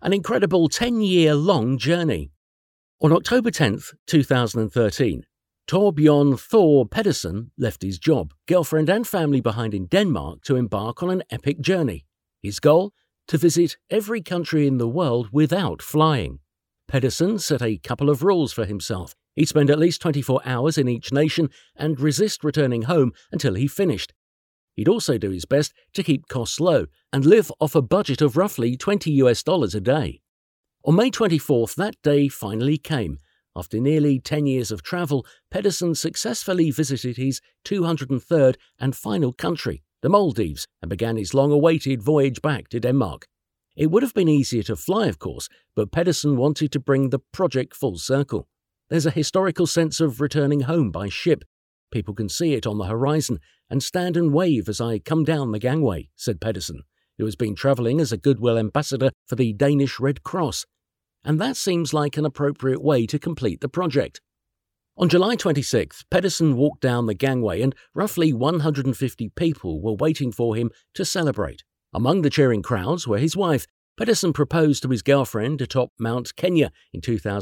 An incredible 10-year-long journey. On October 10th, 2013, Torbjørn Thor Pedersen left his job, girlfriend and family behind in Denmark to embark on an epic journey. His goal? To visit every country in the world without flying. Pedersen set a couple of rules for himself. He'd spend at least 24 hours in each nation and resist returning home until he finished. He'd also do his best to keep costs low and live off a budget of roughly $20 a day. On May 24th, that day finally came. After nearly 10 years of travel, Pedersen successfully visited his 203rd and final country, the Maldives, and began his long-awaited voyage back to Denmark. It would have been easier to fly, of course, but Pedersen wanted to bring the project full circle. There's a historical sense of returning home by ship. People can see it on the horizon and stand and wave as I come down the gangway, said Pedersen, who has been travelling as a goodwill ambassador for the Danish Red Cross. And that seems like an appropriate way to complete the project. On July 26th, Pedersen walked down the gangway and roughly 150 people were waiting for him to celebrate. Among the cheering crowds were his wife. Pedersen proposed to his girlfriend atop Mount Kenya in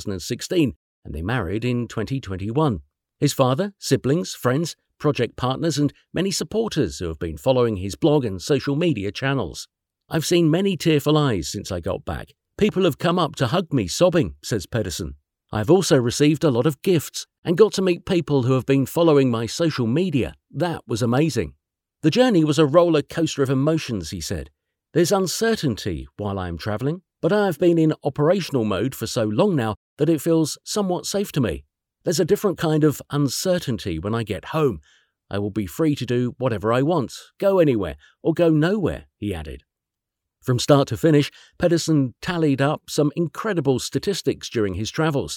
2016, and they married in 2021. His father, siblings, friends, project partners, and many supporters who have been following his blog and social media channels. I've seen many tearful eyes since I got back. People have come up to hug me sobbing, says Pedersen. I've also received a lot of gifts and got to meet people who have been following my social media. That was amazing. The journey was a roller coaster of emotions, he said. There's uncertainty while I'm travelling, but I've been in operational mode for so long now that it feels somewhat safe to me. There's a different kind of uncertainty when I get home. I will be free to do whatever I want, go anywhere or go nowhere, he added. From start to finish, Pedersen tallied up some incredible statistics during his travels.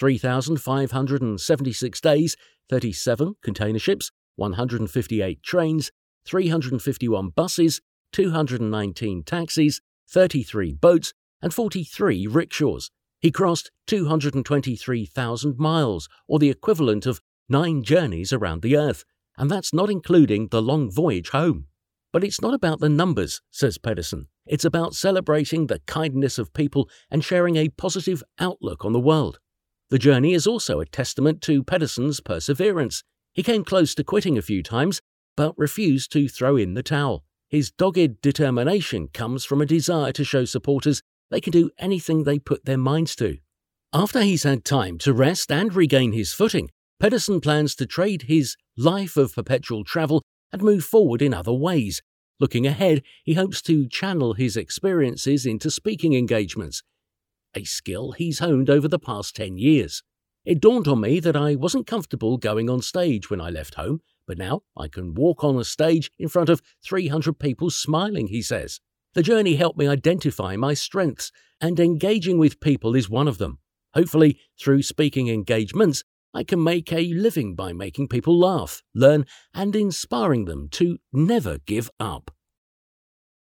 3,576 days, 37 container ships, 158 trains, 351 buses, 219 taxis, 33 boats, and 43 rickshaws. He crossed 223,000 miles, or the equivalent of 9 journeys around the Earth, and that's not including the long voyage home. But it's not about the numbers, says Pedersen. It's about celebrating the kindness of people and sharing a positive outlook on the world. The journey is also a testament to Pedersen's perseverance. He came close to quitting a few times, but refused to throw in the towel. His dogged determination comes from a desire to show supporters they can do anything they put their minds to. After he's had time to rest and regain his footing, Pedersen plans to trade his life of perpetual travel and move forward in other ways. Looking ahead, he hopes to channel his experiences into speaking engagements, a skill he's honed over the past 10 years. It dawned on me that I wasn't comfortable going on stage when I left home, but now I can walk on a stage in front of 300 people smiling, he says. The journey helped me identify my strengths, and engaging with people is one of them. Hopefully, through speaking engagements, I can make a living by making people laugh, learn, and inspiring them to never give up.